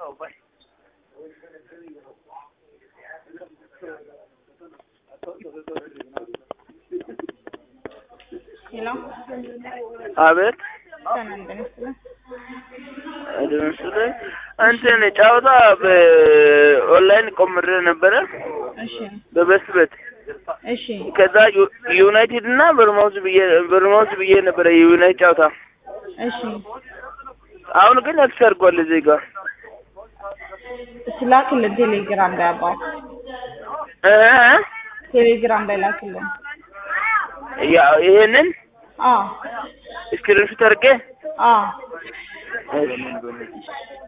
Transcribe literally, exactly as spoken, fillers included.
Hello. አቤት አደረሰለ አንተ ነህ ጫውታ በኦንላይን ቆምሬ ነበር እሺ በበስበት እሺ ከዛ ዩናይትድ እና በርማውዝ ብዬ በርማውዝ ብዬ ነበር ዩናይትድ ጫውታ እሺ አሁን ግን አክሰርጓል እዚህ ጋር ስላክልን ቴሌግራም ላይ አባ እ ቴሌግራም ላይ ላክልን ያ ይሄንን አ ስክሪንሾት አድርጌ አ